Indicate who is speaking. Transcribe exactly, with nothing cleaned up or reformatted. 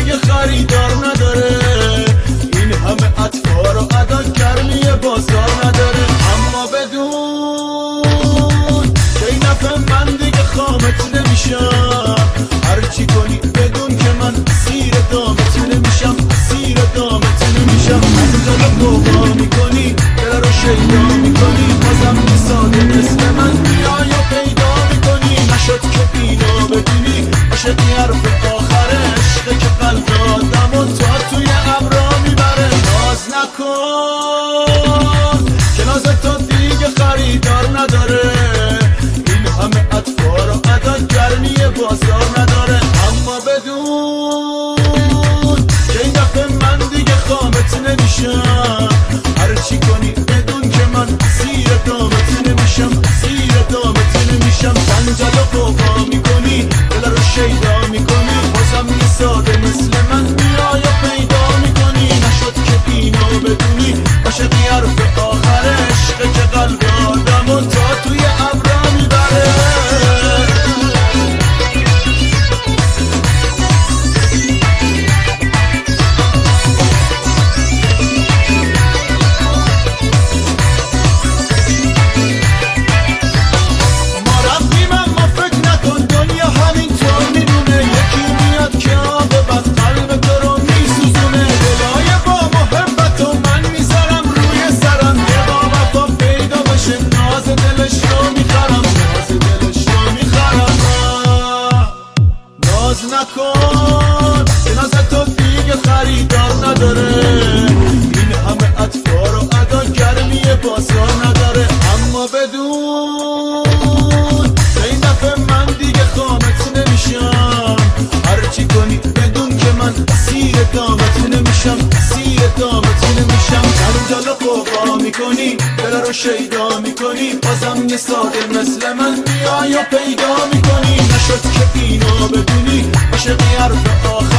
Speaker 1: دیگه خریدار نداره، این همه اطفار و ادا گرمی بازار نداره. اما بدون که این نفع من دیگه خامت نمیشم، هرچی کنی بدون که من سیر دامت نمیشم، سیر دامت نمیشم. همزال قوقا میکنی، دل رو شیدا میکنی، بازم یه ساده مثل من میای و پیدا میکنی. نشد که اینو بدونی، عاشقی حرف آخر عشقه که قلب آدم و تا توی ابرا میبره. ناز نکن که ناز تو دیگه خریدار نداره، این همه اطفار و ادا گرمی بازار نداره. اما بدون که این دفعه من دیگه خامت نمیشم، هرچی کنی بدون که من زیر دامت نمیشم، زیر دامت نمیشم. جنجال و قوقا میکنی، دل رو شیدا میکنی، بازم یه ساده مثل من میای و پیدا میکنی. نشد که اینو بدونی، عاشقی حرف آخر عشقه که قلب آدم و تا توی ابرا میبره. ناز نکن که ناز تو دیگه خریدار نداره، این همه اطفار و ادا گرمی بازار نداره. اما بدون که این دفعه من دیگه خامت نمیشم، هرچی کنی بدون که من سیر دامت نمیشم، سیر دامت نمیشم. جنجال و قوقا میکنی، دل رو شیدا میکنی، بازم یه ساده مثل من میای و پیدا میکنی. نشد که اینو بدونی، عاشقی حرف آخر